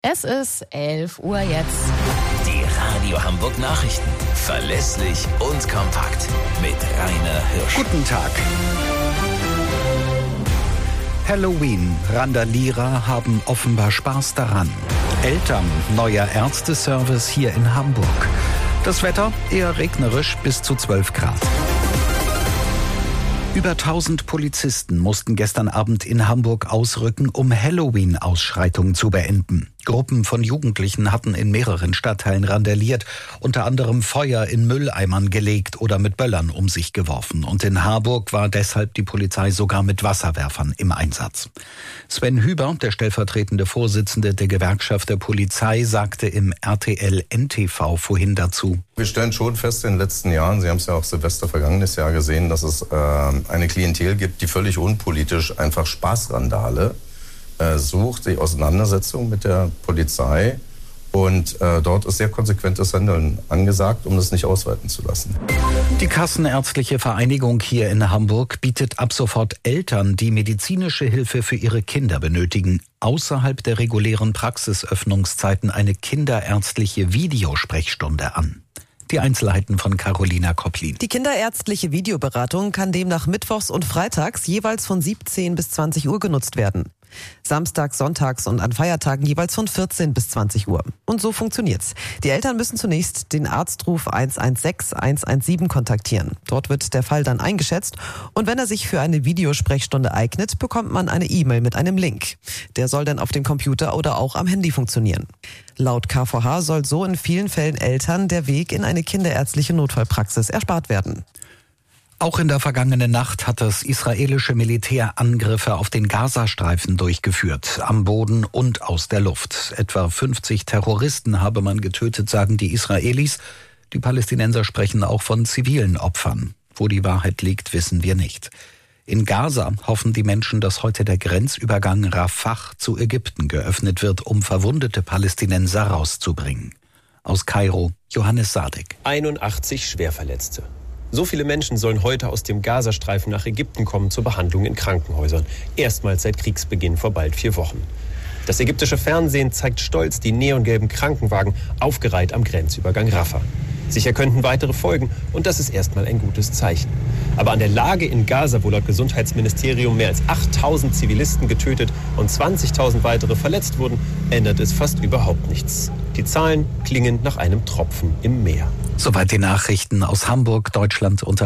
Es ist 11 Uhr jetzt. Die Radio Hamburg Nachrichten. Verlässlich und kompakt. Mit Rainer Hirsch. Guten Tag. Halloween. Randalierer haben offenbar Spaß daran. Eltern. Neuer Ärzteservice hier in Hamburg. Das Wetter eher regnerisch bis zu 12 Grad. Über 1000 Polizisten mussten gestern Abend in Hamburg ausrücken, um Halloween-Ausschreitungen zu beenden. Gruppen von Jugendlichen hatten in mehreren Stadtteilen randaliert, unter anderem Feuer in Mülleimern gelegt oder mit Böllern um sich geworfen. Und in Harburg war deshalb die Polizei sogar mit Wasserwerfern im Einsatz. Sven Hüber, der stellvertretende Vorsitzende der Gewerkschaft der Polizei, sagte im RTL NTV vorhin dazu: Wir stellen schon fest in den letzten Jahren, Sie haben es ja auch Silvester vergangenes Jahr gesehen, dass es eine Klientel gibt, die völlig unpolitisch einfach Spaßrandale sucht, die Auseinandersetzung mit der Polizei. Und dort ist sehr konsequentes Handeln angesagt, um das nicht ausweiten zu lassen. Die Kassenärztliche Vereinigung hier in Hamburg bietet ab sofort Eltern, die medizinische Hilfe für ihre Kinder benötigen, außerhalb der regulären Praxisöffnungszeiten eine kinderärztliche Videosprechstunde an. Die Einzelheiten von Carolina Kopplin. Die kinderärztliche Videoberatung kann demnach mittwochs und freitags jeweils von 17 bis 20 Uhr genutzt werden. Samstags, sonntags und an Feiertagen jeweils von 14 bis 20 Uhr. Und so funktioniert's. Die Eltern müssen zunächst den Arztruf 116 117 kontaktieren. Dort wird der Fall dann eingeschätzt und wenn er sich für eine Videosprechstunde eignet, bekommt man eine E-Mail mit einem Link. Der soll dann auf dem Computer oder auch am Handy funktionieren. Laut KVH soll so in vielen Fällen Eltern der Weg in eine kinderärztliche Notfallpraxis erspart werden. Auch in der vergangenen Nacht hat das israelische Militär Angriffe auf den Gazastreifen durchgeführt, am Boden und aus der Luft. Etwa 50 Terroristen habe man getötet, sagen die Israelis. Die Palästinenser sprechen auch von zivilen Opfern. Wo die Wahrheit liegt, wissen wir nicht. In Gaza hoffen die Menschen, dass heute der Grenzübergang Rafah zu Ägypten geöffnet wird, um verwundete Palästinenser rauszubringen. Aus Kairo, Johannes Sadek. 81 Schwerverletzte. So viele Menschen sollen heute aus dem Gazastreifen nach Ägypten kommen zur Behandlung in Krankenhäusern. Erstmals seit Kriegsbeginn vor bald 4 Wochen. Das ägyptische Fernsehen zeigt stolz die neongelben Krankenwagen aufgereiht am Grenzübergang Rafah. Sicher könnten weitere folgen und das ist erstmal ein gutes Zeichen. Aber an der Lage in Gaza, wo laut Gesundheitsministerium mehr als 8.000 Zivilisten getötet und 20.000 weitere verletzt wurden, ändert es fast überhaupt nichts. Die Zahlen klingen nach einem Tropfen im Meer. Soweit die Nachrichten aus Hamburg, Deutschland unter